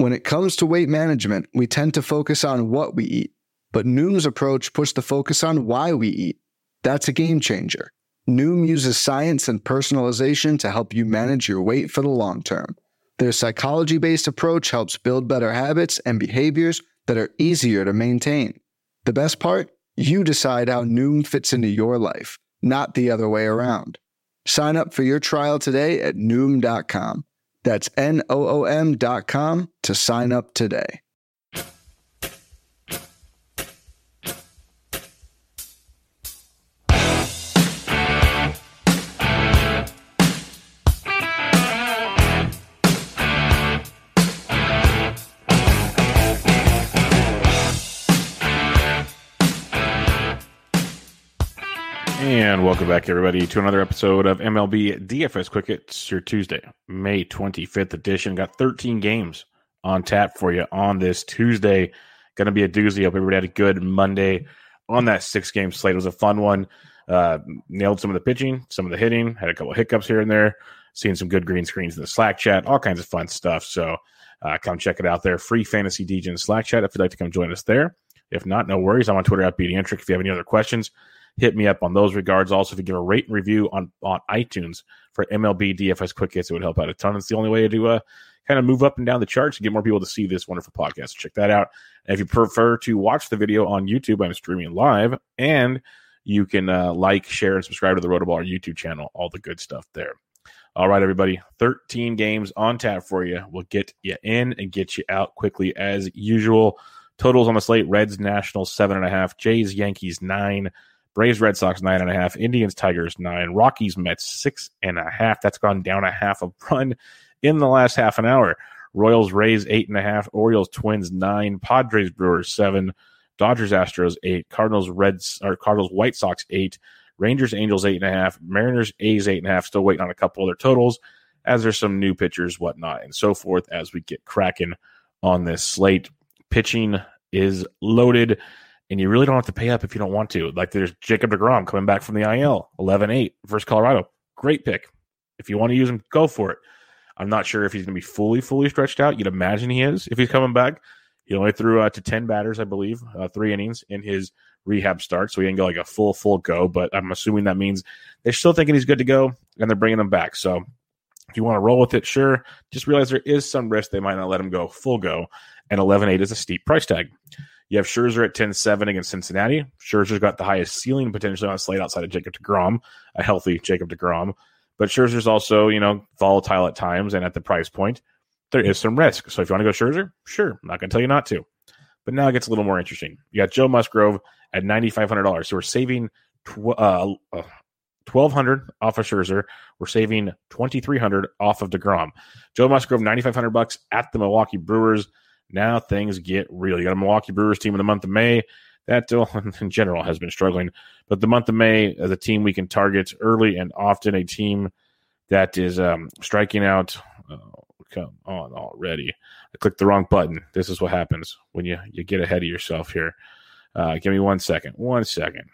When it comes to weight management, we tend to focus on what we eat, but Noom's approach puts the focus on why we eat. That's a game changer. Noom uses science and personalization to help you manage your weight for the long term. Their psychology-based approach helps build better habits and behaviors that are easier to maintain. The best part? You decide how Noom fits into your life, not the other way around. Sign up for your trial today at Noom.com. That's Noom.com to sign up today. And welcome back, everybody, to another episode of MLB DFS Quick Hits, your Tuesday, May 25th edition. Got 13 games on tap for you on this Tuesday. Going to be a doozy. Hope everybody had a good Monday on that 6-game slate. It was a fun one. Nailed some of the pitching, some of the hitting, had a couple of hiccups here and there, seeing some good green screens in the Slack chat, all kinds of fun stuff. So come check it out there. Free Fantasy DJ in Slack chat if you'd like to come join us there. If not, no worries. I'm on Twitter at BDentric. If you have any other questions, hit me up on those regards. Also, if you give a rate and review on iTunes for MLB DFS Quick Hits, it would help out a ton. It's the only way to kind of move up and down the charts and get more people to see this wonderful podcast. So check that out. And if you prefer to watch the video on YouTube, I'm streaming live, and you can like, share, and subscribe to the Rotoballer YouTube channel. All the good stuff there. All right, everybody. 13 games on tap for you. We'll get you in and get you out quickly as usual. Totals on the slate: Reds, Nationals 7.5, Jays, Yankees 9. Braves, Red Sox 9.5, Indians, Tigers 9, Rockies, Mets 6.5. That's gone down a half a run in the last half an hour. Royals, Rays 8.5, Orioles, Twins 9, Padres, Brewers 7, Dodgers, Astros 8, Cardinals, White Sox 8, Rangers, Angels 8.5, Mariners, A's 8.5. Still waiting on a couple other totals as there's some new pitchers, whatnot, and so forth as we get cracking on this slate. Pitching is loaded. And you really don't have to pay up if you don't want to. Like, there's Jacob deGrom coming back from the IL, 11-8 versus Colorado. Great pick. If you want to use him, go for it. I'm not sure if he's going to be fully stretched out. You'd imagine he is if he's coming back. He only threw to 10 batters, I believe, 3 innings in his rehab start, so he didn't go like a full go. But I'm assuming that means they're still thinking he's good to go, and they're bringing him back. So if you want to roll with it, sure. Just realize there is some risk they might not let him go full go, and 11-8 is a steep price tag. You have Scherzer at 10-7 against Cincinnati. Scherzer's got the highest ceiling potentially on a slate outside of Jacob deGrom, a healthy Jacob deGrom. But Scherzer's also, volatile at times, and at the price point, there is some risk. So if you want to go Scherzer, sure. I'm not going to tell you not to. But now it gets a little more interesting. You got Joe Musgrove at $9,500. So we're saving $1,200 off of Scherzer. We're saving $2,300 off of deGrom. Joe Musgrove, $9,500 at the Milwaukee Brewers. Now things get real. You got a Milwaukee Brewers team in the month of May that in general has been struggling. But the month of May as a team we can target early and often, a team that is striking out. Oh, come on already. I clicked the wrong button. This is what happens when you get ahead of yourself here. Give me 1 second. 1 second.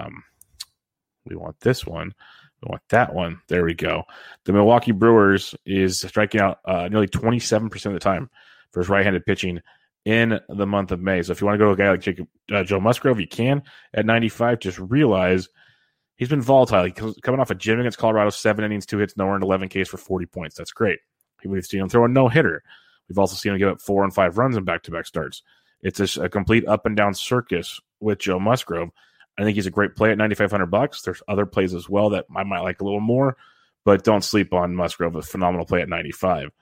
We want this one. We want that one. There we go. The Milwaukee Brewers is striking out nearly 27% of the time for his right-handed pitching in the month of May. So if you want to go to a guy like Joe Musgrove, you can at 95. Just realize he's been volatile. He's coming off a gym against Colorado, 7 innings, 2 hits, no earned, 11 Ks for 40 points. That's great. We've seen him throw a no-hitter. We've also seen him give up 4 and 5 runs in back-to-back starts. It's a complete up-and-down circus with Joe Musgrove. I think he's a great play at $9,500. There's other plays as well that I might like a little more, but don't sleep on Musgrove. A phenomenal play at 95.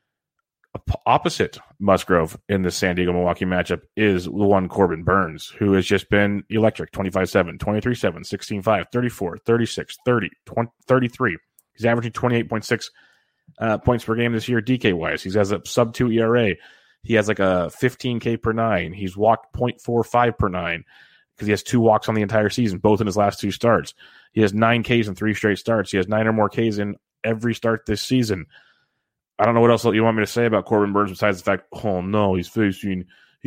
Opposite Musgrove in the San Diego-Milwaukee matchup is the one Corbin Burns, who has just been electric. 25-7, 23-7, 16-5, 34, 36, 30, 20, 33. He's averaging 28.6 points per game this year DK-wise. He has a sub-2 ERA. He has like a 15K per 9. He's walked 0.45 per 9 because he has 2 walks on the entire season, both in his last 2 starts. He has 9 Ks in 3 straight starts. He has 9 or more Ks in every start this season. I don't know what else you want me to say about Corbin Burns besides the fact, oh no, he's facing the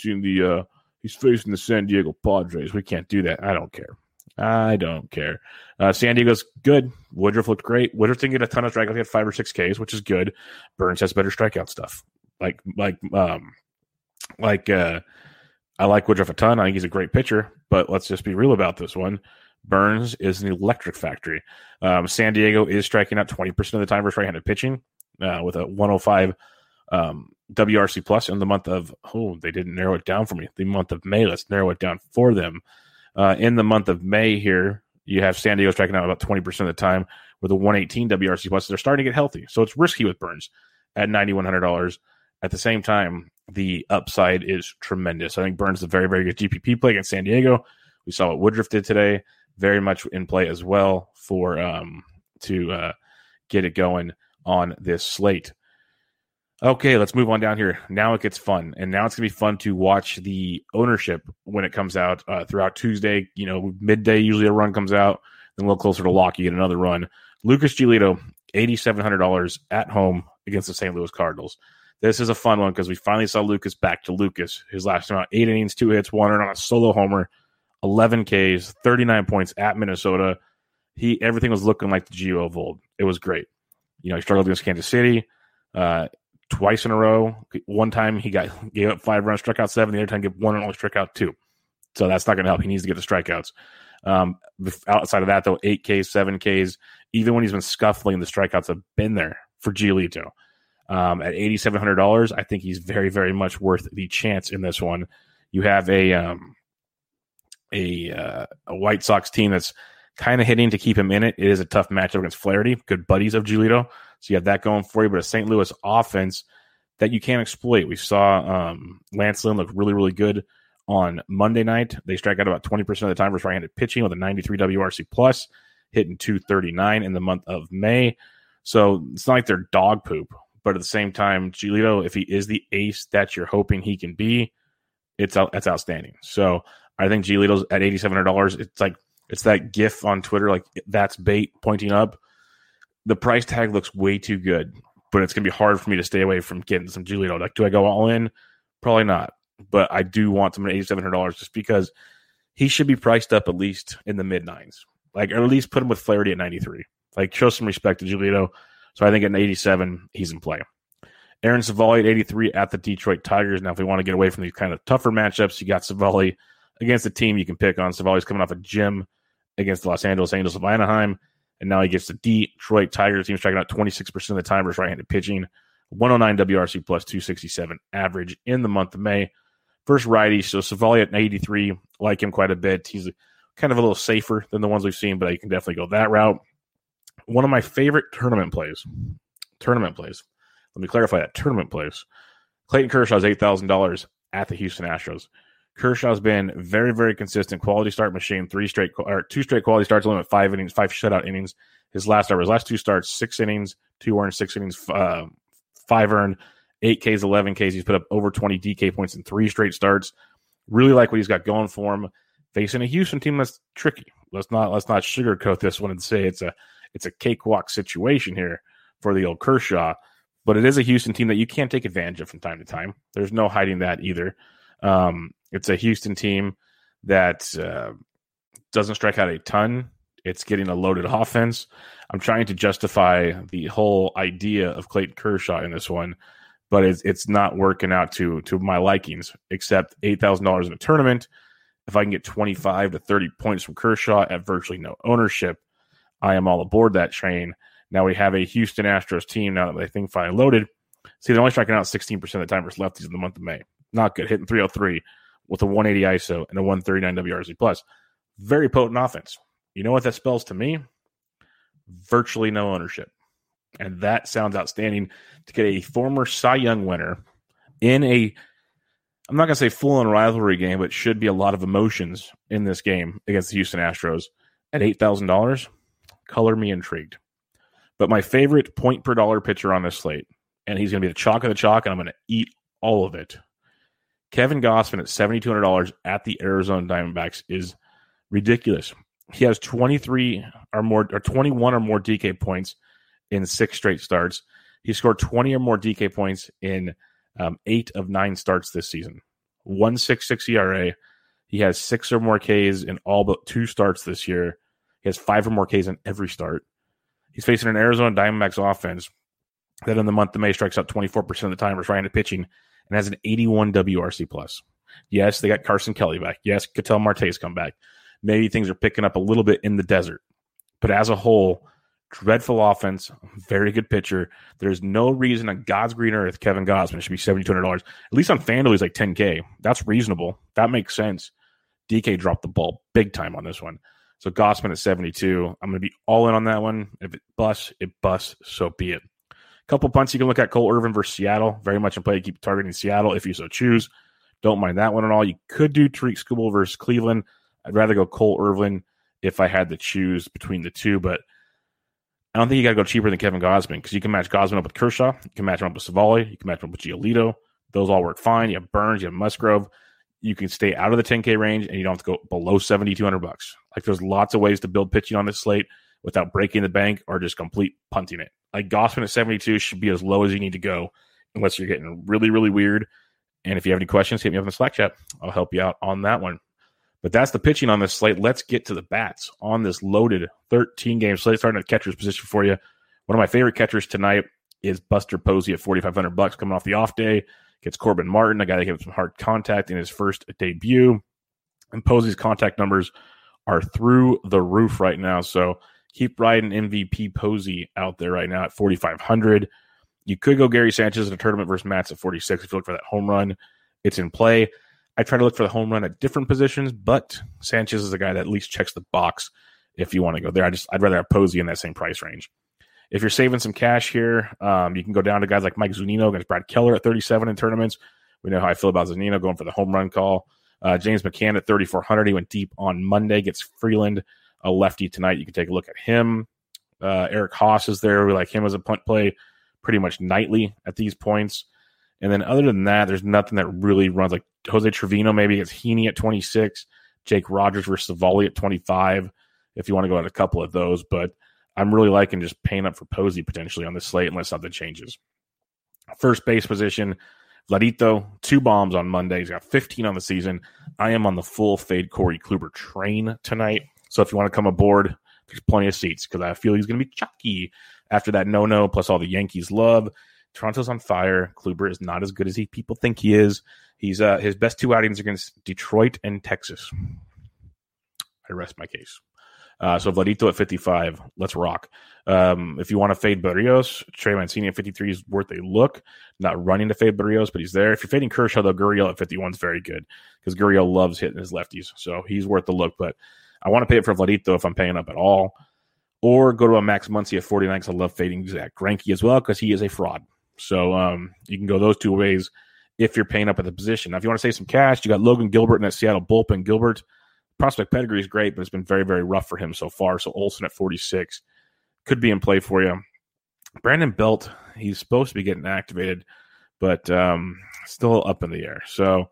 San Diego Padres. We can't do that. I don't care. San Diego's good. Woodruff looked great. Woodruff didn't get a ton of strikeouts. He had 5 or 6 Ks, which is good. Burns has better strikeout stuff. I like Woodruff a ton. I think he's a great pitcher, but let's just be real about this one. Burnes is an electric factory. San Diego is striking out 20% of the time versus right-handed pitching with a 105 WRC plus in the month of, they didn't narrow it down for me. The month of May, let's narrow it down for them. In the month of May here, you have San Diego striking out about 20% of the time with a 118 WRC plus. They're starting to get healthy. So it's risky with Burnes at $9,100. At the same time, the upside is tremendous. I think Burnes is a very, very good GPP play against San Diego. We saw what Woodruff did today. Very much in play as well for to get it going on this slate. Okay, let's move on down here. Now it gets fun, and now it's going to be fun to watch the ownership when it comes out throughout Tuesday. Midday, usually a run comes out. Then a little closer to lock, you get another run. Lucas Giolito, $8,700 at home against the St. Louis Cardinals. This is a fun one because we finally saw Lucas back to Lucas. His last time out, 8 innings, 2 hits, 1 earned on a solo homer, 11 Ks, 39 points at Minnesota. Everything was looking like the Gio of old. It was great. He struggled against Kansas City twice in a row. One time he gave up 5 runs, struck out 7. The other time, gave 1 and only struck out 2. So that's not going to help. He needs to get the strikeouts. Outside of that, though, 8 Ks, 7 Ks. Even when he's been scuffling, the strikeouts have been there for Giolito. At $8,700, I think he's very, very much worth the chance in this one. You have a White Sox team that's kind of hitting to keep him in it. It is a tough matchup against Flaherty, good buddies of Giolito. So you have that going for you, but a St. Louis offense that you can't exploit. We saw Lance Lynn look really, really good on Monday night. They strike out about 20% of the time versus right-handed pitching with a 93 WRC plus, hitting 239 in the month of May. So it's not like they're dog poop, but at the same time, Giolito, if he is the ace that you're hoping he can be, it's outstanding. So I think Giolito's at $8,700. It's that GIF on Twitter, like that's bait pointing up. The price tag looks way too good, but it's going to be hard for me to stay away from getting some Giolito. Like, do I go all in? Probably not. But I do want some at $8,700 just because he should be priced up at least in the mid-9s. Like, or at least put him with Flaherty at 93. Like, show some respect to Giolito. So I think at 87, he's in play. Aaron Savali at 83 at the Detroit Tigers. Now, if we want to get away from these kind of tougher matchups, you got Savali against a team you can pick on. Savali's coming off a gym against the Los Angeles Angels of Anaheim. And now he gets the Detroit Tigers team striking out 26% of the time versus right-handed pitching. 109 WRC plus 267 average in the month of May. First righty, so Savali at 83, like him quite a bit. He's kind of a little safer than the ones we've seen, but you can definitely go that route. One of my favorite tournament plays. Let me clarify that. Tournament plays. Clayton Kershaw's $8,000 at the Houston Astros. Kershaw's been very, very consistent. Quality start machine. 2 straight quality starts, only with 5 innings, 5 shutout innings. His last 2 starts, 6 innings, 2 earned, 6 innings, 5 earned, 8 Ks, 11 Ks. He's put up over 20 DK points in 3 straight starts. Really like what he's got going for him. Facing a Houston team that's tricky. Let's not sugarcoat this one and say it's a cakewalk situation here for the old Kershaw. But it is a Houston team that you can't take advantage of from time to time. There's no hiding that either. It's a Houston team that doesn't strike out a ton. It's getting a loaded offense. I'm trying to justify the whole idea of Clayton Kershaw in this one, but it's not working out to my likings, except $8,000 in a tournament. If I can get 25 to 30 points from Kershaw at virtually no ownership, I am all aboard that train. Now we have a Houston Astros team now that I think finally loaded. See, they're only striking out 16% of the time versus lefties in the month of May. Not good. Hitting 303 with a 180 ISO and a 139 WRC plus. Very potent offense. You know what that spells to me? Virtually no ownership. And that sounds outstanding to get a former Cy Young winner in a, I'm not going to say full-on rivalry game, but should be a lot of emotions in this game against the Houston Astros at $8,000. Color me intrigued. But my favorite point per dollar pitcher on this slate, and he's going to be the chalk of the chalk, and I'm going to eat all of it. Kevin Gausman at $7,200 at the Arizona Diamondbacks is ridiculous. He has 21 or more DK points in 6 straight starts. He scored 20 or more DK points in 8 of 9 starts this season. 1.66 ERA. He has 6 or more Ks in all but 2 starts this year. He has 5 or more Ks in every start. He's facing an Arizona Diamondbacks offense Then in the month of May, strikes out 24% of the time, is right-handed pitching, and has an 81 WRC plus. Yes, they got Carson Kelly back. Yes, Ketel Marte's come back. Maybe things are picking up a little bit in the desert. But as a whole, dreadful offense, very good pitcher. There's no reason on God's green earth Kevin Gausman should be $7,200. At least on FanDuel, he's like $10K. That's reasonable. That makes sense. DK dropped the ball big time on this one. So Gausman at 72. I'm going to be all in on that one. If it busts, so be it. Couple punts you can look at. Cole Irvin versus Seattle. Very much in play. Keep targeting Seattle if you so choose. Don't mind that one at all. You could do Tariq Skubal versus Cleveland. I'd rather go Cole Irvin if I had to choose between the two, but I don't think you got to go cheaper than Kevin Gausman because you can match Gausman up with Kershaw. You can match him up with Savali. You can match him up with Giolito. Those all work fine. You have Burns. You have Musgrove. You can stay out of the 10K range, and you don't have to go below $7,200. Like, there's lots of ways to build pitching on this slate without breaking the bank or just complete punting it. Like, Gausman at 72 should be as low as you need to go unless you're getting really, really weird. And if you have any questions, hit me up in the Slack chat. I'll help you out on that one. But that's the pitching on this slate. Let's get to the bats on this loaded 13-game slate. Starting at catcher's position for you. One of my favorite catchers tonight is Buster Posey at $4,500 coming off the off day. Gets Corbin Martin, a guy that gave him some hard contact in his first debut. And Posey's contact numbers are through the roof right now. So keep riding MVP Posey out there right now at $4,500. You could go Gary Sanchez in a tournament versus Mats at 46 if you look for that home run. It's in play. I try to look for the home run at different positions, but Sanchez is a guy that at least checks the box if you want to go there. I'd rather have Posey in that same price range. If you're saving some cash here, you can go down to guys like Mike Zunino against Brad Keller at 37 in tournaments. We know how I feel about Zunino going for the home run call. James McCann at 3,400. He went deep on Monday. Gets Freeland, a lefty tonight. You can take a look at him. Eric Haas is there. We like him as a punt play pretty much nightly at these points. And then other than that, there's nothing that really runs. Like Jose Trevino maybe gets Heaney at 26. Jake Rogers versus Savali at 25 if you want to go at a couple of those. But I'm really liking just paying up for Posey potentially on this slate unless something changes. First base position, Vladito, 2 bombs on Monday. He's got 15 on the season. I am on the full fade Corey Kluber train tonight. So if you want to come aboard, there's plenty of seats because I feel he's going to be chalky after that no-no plus all the Yankees love. Toronto's on fire. Kluber is not as good as people think he is. He's his best 2 outings against Detroit and Texas. I rest my case. So Vladito at 55. Let's rock. If you want to fade Barrios, Trey Mancini at 53 is worth a look. Not running to fade Barrios, but he's there. If you're fading Kershaw, though, Gurriel at 51 is very good because Gurriel loves hitting his lefties. So he's worth the look. But I want to pay it for Vladito if I'm paying up at all. Or go to a Max Muncy at 49 because I love fading Zach Greinke as well because he is a fraud. So you can go those 2 ways if you're paying up at the position. Now, if you want to save some cash, you got Logan Gilbert in that Seattle bullpen. Gilbert, prospect pedigree is great, but it's been very, very rough for him so far. So Olsen at 46 could be in play for you. Brandon Belt, he's supposed to be getting activated, but still up in the air. So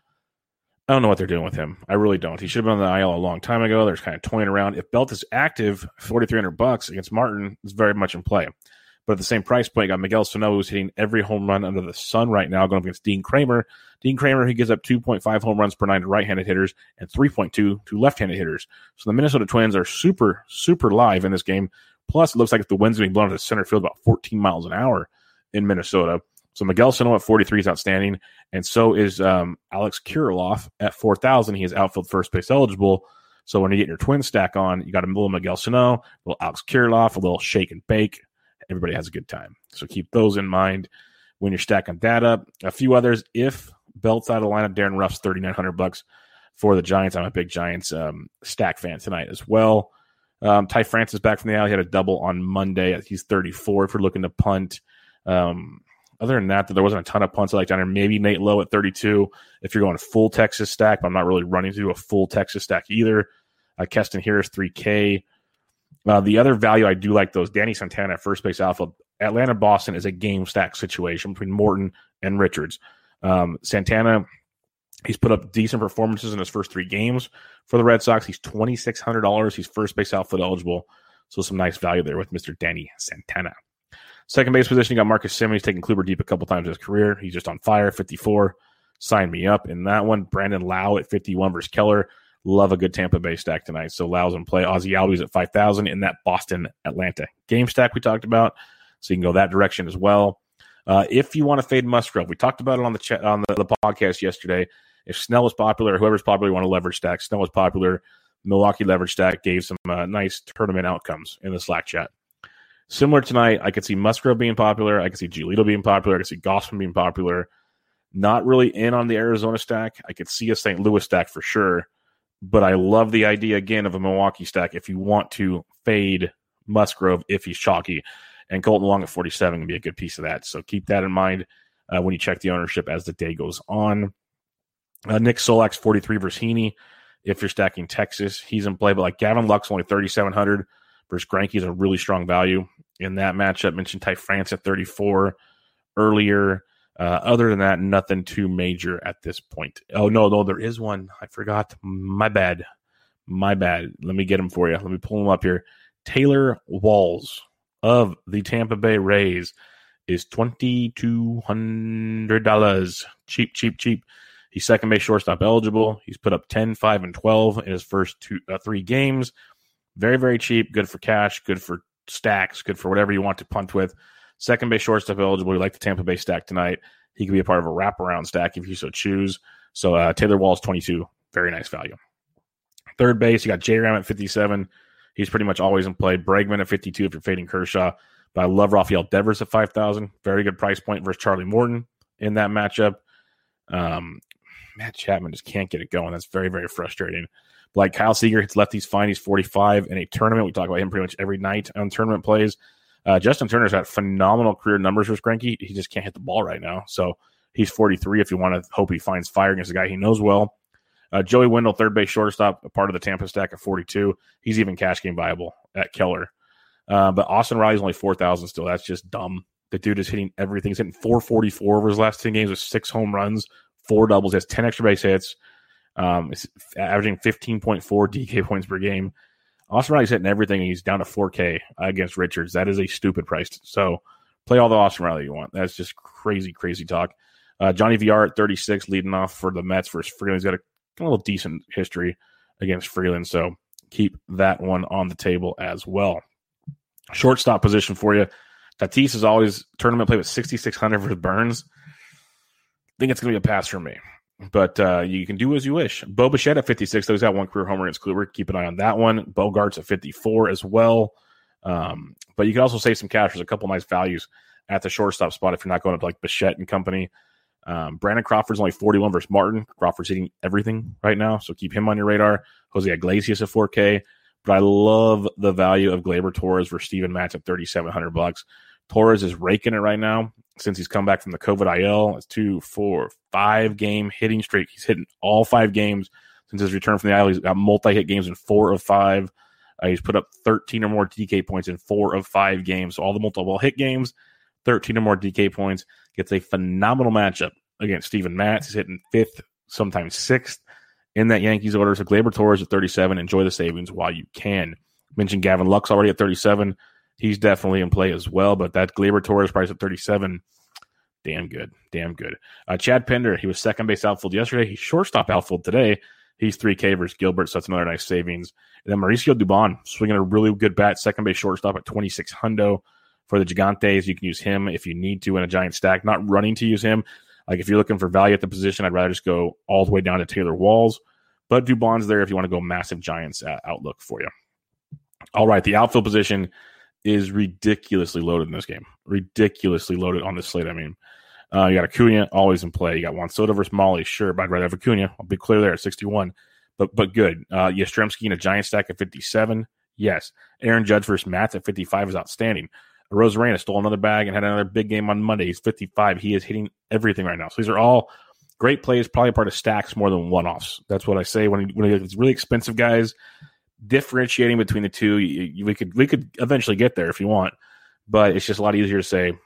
I don't know what they're doing with him. I really don't. He should have been on the IL a long time ago. They're just kind of toying around. If Belt is active, $4,300 against Martin is very much in play. But at the same price point, you got Miguel Sano, who's hitting every home run under the sun right now, going up against Dean Kramer. Dean Kramer, he gives up 2.5 home runs per 9 to right-handed hitters and 3.2 to left-handed hitters. So the Minnesota Twins are super, super live in this game. Plus, it looks like if the wind's being blown to the center field about 14 miles an hour in Minnesota. So Miguel Sano at 43 is outstanding, and so is Alex Kirilloff at 4,000. He is outfield first base eligible. So when you get your twin stack on, you got a little Miguel Sano, a little Alex Kirilloff, a little shake and bake. Everybody has a good time. So keep those in mind when you're stacking that up. A few others, if Belt's out of lineup, Darren Ruff's $3,900 for the Giants. I'm a big Giants stack fan tonight as well. Ty France back from the alley. He had a double on Monday. He's 34 if you're looking to punt. Other than that, there wasn't a ton of punts I like down there. Maybe Nate Lowe at 32 if you're going full Texas stack, but I'm not really running to do a full Texas stack either. Keston Harris, 3K. The other value I do like, those Danny Santana at first base outfield. Atlanta-Boston is a game stack situation between Morton and Richards. Santana, he's put up decent performances in his first 3 games for the Red Sox. He's $2,600. He's first base outfield eligible. So some nice value there with Mr. Danny Santana. Second base position, you got Marcus Semien. He's taken Kluber deep a couple times in his career. He's just on fire, 54. Sign me up in that one. Brandon Lau at 51 versus Keller. Love a good Tampa Bay stack tonight. So Lau's in play. Ozzie Albies at 5,000 in that Boston-Atlanta game stack we talked about. So you can go that direction as well. If you want to fade Musgrove, we talked about it on the podcast yesterday. If Snell was popular, whoever's popular, you want to leverage stack. Snell was popular. Milwaukee leverage stack gave some nice tournament outcomes in the Slack chat. Similar tonight, I could see Musgrove being popular. I could see Giolito being popular. I could see Gausman being popular. Not really in on the Arizona stack. I could see a St. Louis stack for sure. But I love the idea, again, of a Milwaukee stack if you want to fade Musgrove if he's chalky. And Colton Long at 47 can be a good piece of that. So keep that in mind when you check the ownership as the day goes on. Nick Solak's 43 versus Heaney. If you're stacking Texas, he's in play. But like Gavin Lux, only 3,700 versus Greinke is a really strong value in that matchup. Mentioned Ty France at 34 earlier. Other than that, nothing too major at this point. Oh, no, there is one. I forgot. My bad. Let me get him for you. Let me pull him up here. Taylor Walls of the Tampa Bay Rays is $2,200. Cheap. He's second base shortstop eligible. He's put up 10, 5, and 12 in his first 3 games. Very, very cheap. Good for cash. Good for stacks. Good for whatever you want to punt with. Second base shortstop eligible. You like the Tampa Bay stack tonight. He could be a part of a wraparound stack if you so choose. So Taylor Walls, 22. Very nice value. Third base, you got J-Ram at 57. He's pretty much always in play. Bregman at 52 if you're fading Kershaw. But I love Rafael Devers at 5,000. Very good price point versus Charlie Morton in that matchup. Matt Chapman just can't get it going. That's very, very frustrating. Like Kyle Seager hits lefties fine. He's 45 in a tournament. We talk about him pretty much every night on tournament plays. Justin Turner's got phenomenal career numbers with Greinke. He just can't hit the ball right now. So he's 43 if you want to hope he finds fire against a guy he knows well. Joey Wendell, third base shortstop, a part of the Tampa stack at 42. He's even cash game viable at Keller. But Austin Riley's only 4,000 still. That's just dumb. The dude is hitting everything. He's hitting 444 over his last 10 games with 6 home runs, 4 doubles. He has 10 extra base hits. It's averaging 15.4 DK points per game. Austin Riley's hitting everything, and he's down to 4K against Richards. That is a stupid price. So play all the Austin Riley you want. That's just crazy, crazy talk. Johnny VR at 36, leading off for the Mets versus Freeland. He's got a little decent history against Freeland, so keep that one on the table as well. Shortstop position for you. Tatis is always tournament play with 6,600 for Burns. I think it's going to be a pass for me. But you can do as you wish. Bo Bichette at 56, though he's got 1 career homer against Kluber. Keep an eye on that one. Bogarts at 54 as well. But you can also save some cash. There's a couple nice values at the shortstop spot if you're not going up to like Bichette and company. Brandon Crawford's only 41 versus Martin. Crawford's hitting everything right now, so keep him on your radar. Jose Iglesias at 4K. But I love the value of Gleyber Torres versus Steven Matz at $3,700. Torres is raking it right now since he's come back from the COVID IL. It's 2, 4, 5 game hitting streak. He's hitting all 5 games since his return from the IL. He's got multi-hit games in 4 of 5. He's put up 13 or more DK points in 4 of 5 games. So all the multiple hit games, 13 or more DK points. Gets a phenomenal matchup against Steven Matz. He's hitting 5th, sometimes 6th in that Yankees order. So Gleyber Torres at 37. Enjoy the savings while you can. Mentioned Gavin Lux already at 37. He's definitely in play as well, but that Gleyber Torres price at 37, damn good. Chad Pinder, he was second base outfield yesterday. He's shortstop outfield today. He's 3K versus Gilbert, so that's another nice savings. And then Mauricio Dubon, swinging a really good bat, second base shortstop at 2,600 for the Gigantes. You can use him if you need to in a giant stack. Not running to use him. Like if you're looking for value at the position, I'd rather just go all the way down to Taylor Walls. But Dubon's there if you want to go massive Giants outlook for you. All right, the outfield position is ridiculously loaded in this game. Ridiculously loaded on this slate, I mean. You got Acuna always in play. You got Juan Soto versus Molly, sure, but I'd rather have Acuna. I'll be clear there at 61. But good. Yastrzemski in a giant stack at 57. Yes. Aaron Judge versus Matz at 55 is outstanding. Rosarena stole another bag and had another big game on Monday. He's 55. He is hitting everything right now. So these are all great plays, probably part of stacks more than one-offs. That's what I say when it's really expensive guys. Differentiating between the two, we could eventually get there if you want, but it's just a lot easier to say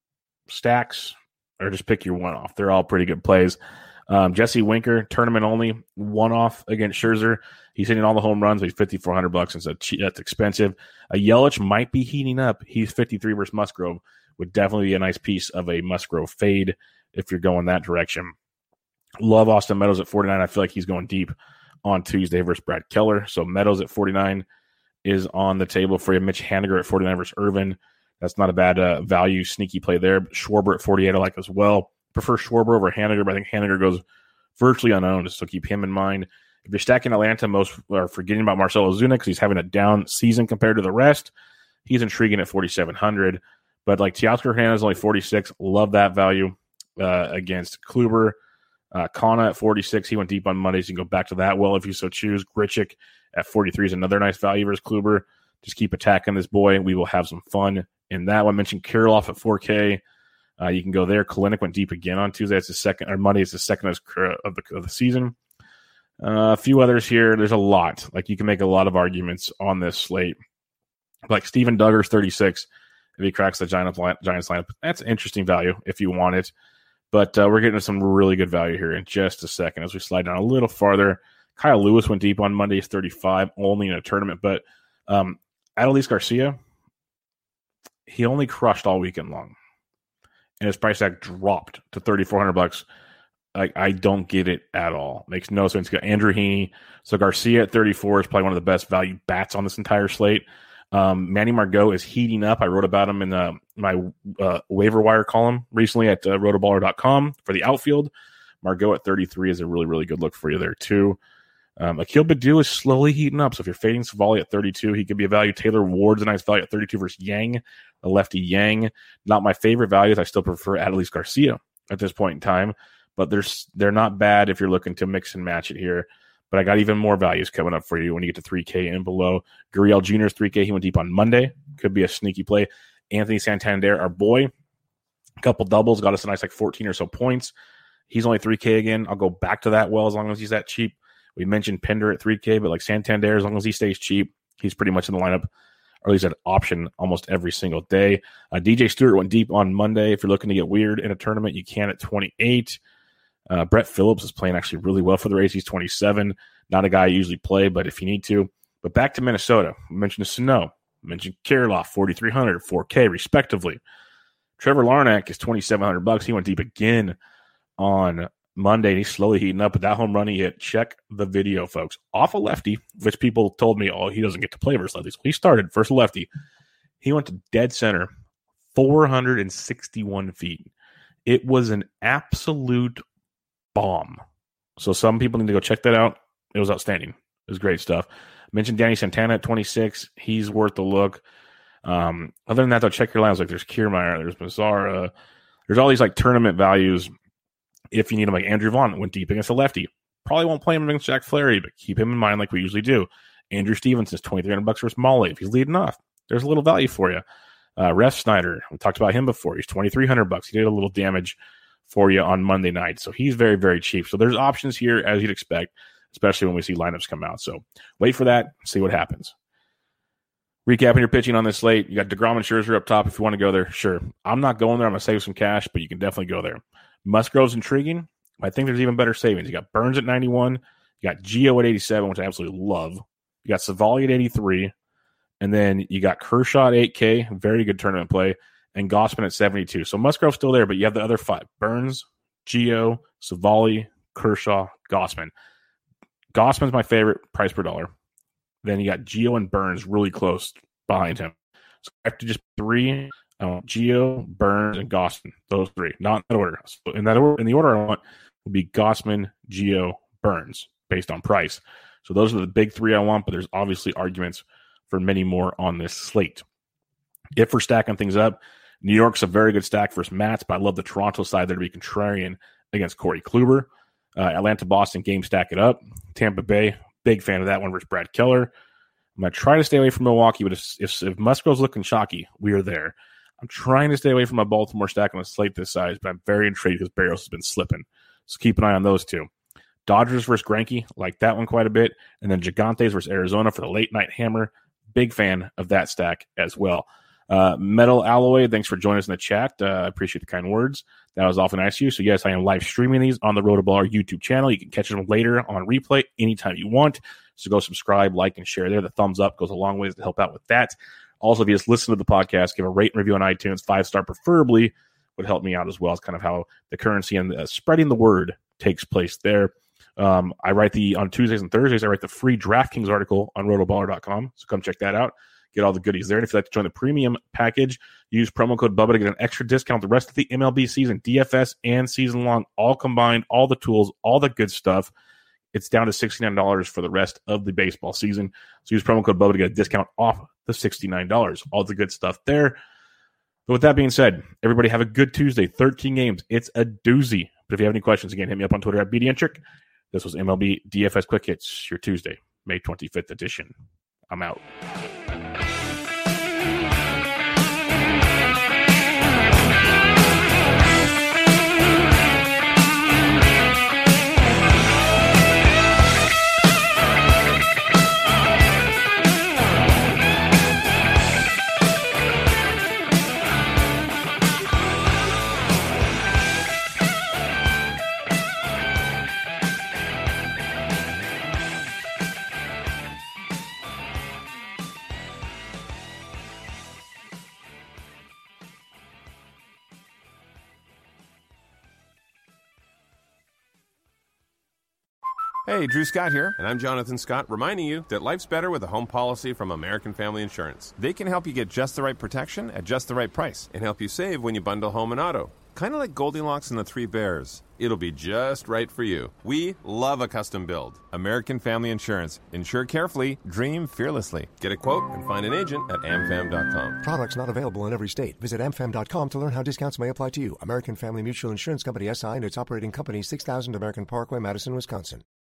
stacks or just pick your one-off. They're all pretty good plays. Jesse Winker, tournament only, one-off against Scherzer. He's hitting all the home runs, but he's $5,400, and so that's expensive. Yelich might be heating up. He's 53 versus Musgrove. Would definitely be a nice piece of a Musgrove fade if you're going that direction. Love Austin Meadows at 49. I feel like he's going deep on Tuesday versus Brad Keller. So Meadows at 49 is on the table for you. Mitch Haniger at 49 versus Irvin. That's not a bad value sneaky play there. Schwarber at 48 I like as well. Prefer Schwarber over Haniger, but I think Haniger goes virtually unowned, so keep him in mind. If you're stacking Atlanta, most are forgetting about Marcell Ozuna because he's having a down season compared to the rest. He's intriguing at 4,700. But like Teoscar Hernandez, only 46. Love that value against Kluber. Kana at 46. He went deep on Monday, so you can go back to that well if you so choose. Grichuk at 43 is another nice value versus Kluber. Just keep attacking this boy. We will have some fun in that one. I mentioned Kirilloff at 4K. You can go there. Kalinick went deep again on Tuesday. It's the second, or Monday. It's the second of the season. A few others here. There's a lot. Like you can make a lot of arguments on this slate. Like Steven Duggar's 36. If he cracks the Giants lineup, that's interesting value if you want it. But we're getting to some really good value here in just a second as we slide down a little farther. Kyle Lewis went deep on Monday. He's 35, only in a tournament. But Adolis Garcia, he only crushed all weekend long. And his price tag dropped to $3,400. I don't get it at all. Makes no sense. Got Andrew Heaney. So Garcia at 34 is probably one of the best value bats on this entire slate. Manny Margot is heating up. I wrote about him in my waiver wire column recently at rotoballer.com for the outfield. Margot at 33 is a really, really good look for you there too. Akil Baddoo is slowly heating up. So if you're fading Savali at 32, he could be a value. Taylor Ward's a nice value at 32 versus Yang, the lefty Yang. Not my favorite values. I still prefer Adolis Garcia at this point in time, but they're not bad if you're looking to mix and match it here. But I got even more values coming up for you when you get to 3K and below. Gurriel Jr.'s 3K. He went deep on Monday. Could be a sneaky play. Anthony Santander, our boy. A couple doubles. Got us a nice 14 or so points. He's only 3K again. I'll go back to that well as long as he's that cheap. We mentioned Pender at 3K, but like Santander, as long as he stays cheap, he's pretty much in the lineup, or at least an option almost every single day. DJ Stewart went deep on Monday. If you're looking to get weird in a tournament, you can at 28. Brett Phillips is playing actually really well for the Rays. He's 27. Not a guy I usually play, but if you need to. But back to Minnesota. We mentioned Sano. Mentioned Kirilloff, 4,300, 4K respectively. Trevor Larnach is $2,700. He went deep again on Monday. He's slowly heating up. But that home run he hit, check the video, folks. Off a lefty, which people told me, he doesn't get to play versus lefties. Well, he started versus lefty. He went to dead center, 461 feet. It was an absolute bomb. So some people need to go check that out. It was outstanding. It was great stuff. I mentioned Danny Santana at 26. He's worth a look. Other than that, though, check your lines. Like there's Kiermaier, there's Mazzara. There's all these like tournament values. If you need them, like Andrew Vaughn went deep against a lefty. Probably won't play him against Jack Flaherty, but keep him in mind like we usually do. Andrew Stevens is $2,300 versus Molly. If he's leading off, there's a little value for you. Ref Snyder, we talked about him before. He's $2,300. He did a little damage for you on Monday night. So he's very, very cheap. So there's options here as you'd expect, especially when we see lineups come out. So wait for that, see what happens. Recapping your pitching on this slate, you got DeGrom and Scherzer up top if you want to go there. Sure. I'm not going there. I'm going to save some cash, but you can definitely go there. Musgrove's intriguing. I think there's even better savings. You got Burns at 91. You got Gio at 87, which I absolutely love. You got Savali at 83. And then you got Kershaw at 8K. Very good tournament play. And Gausman at 72. So Musgrove's still there, but you have the other five. Burns, Gio, Savali, Kershaw, Gausman. Gausman's my favorite price per dollar. Then you got Gio and Burns really close behind him. So after just three, Gio, Burns, and Gausman. Those three. Not in that order. So in the order I want would be Gausman, Gio, Burns, based on price. So those are the big three I want, but there's obviously arguments for many more on this slate. If we're stacking things up, New York's a very good stack versus Mats, but I love the Toronto side there to be contrarian against Corey Kluber. Atlanta, Boston, game stack it up. Tampa Bay, big fan of that one versus Brad Keller. I'm going to try to stay away from Milwaukee, but if Musgrove's looking chalky, we are there. I'm trying to stay away from my Baltimore stack on a slate this size, but I'm very intrigued because Barrios has been slipping. So keep an eye on those two. Dodgers versus Greinke, like that one quite a bit. And then Gigantes versus Arizona for the late night hammer. Big fan of that stack as well. Metal Alloy, thanks for joining us in the chat. I appreciate the kind words. That was awfully nice of you. So yes, I am live streaming these on the Rotoballer YouTube channel. You can catch them later on replay anytime you want. So go subscribe, like, and share there. The thumbs up goes a long way to help out with that. Also, if you just listen to the podcast, give a rate and review on iTunes, 5-star preferably, would help me out as well. It's kind of how the currency and spreading the word takes place there. I write on Tuesdays and Thursdays, I write the free DraftKings article on rotoballer.com. So come check that out. get all the goodies there. And if you'd like to join the premium package, use promo code Bubba to get an extra discount the rest of the MLB season, DFS and season long, all combined, all the tools, all the good stuff. It's down to $69 for the rest of the baseball season. So use promo code Bubba to get a discount off the $69. All the good stuff there. But with that being said, everybody have a good Tuesday. 13 games. It's a doozy. But if you have any questions, again, hit me up on Twitter at BDentric. This was MLB DFS Quick Hits, your Tuesday, May 25th edition. I'm out. Hey, Drew Scott here, and I'm Jonathan Scott, reminding you that life's better with a home policy from American Family Insurance. They can help you get just the right protection at just the right price and help you save when you bundle home and auto. Kind of like Goldilocks and the Three Bears. It'll be just right for you. We love a custom build. American Family Insurance. Insure carefully, dream fearlessly. Get a quote and find an agent at amfam.com. Products not available in every state. Visit amfam.com to learn how discounts may apply to you. American Family Mutual Insurance Company, SI, and its operating company, 6000 American Parkway, Madison, Wisconsin.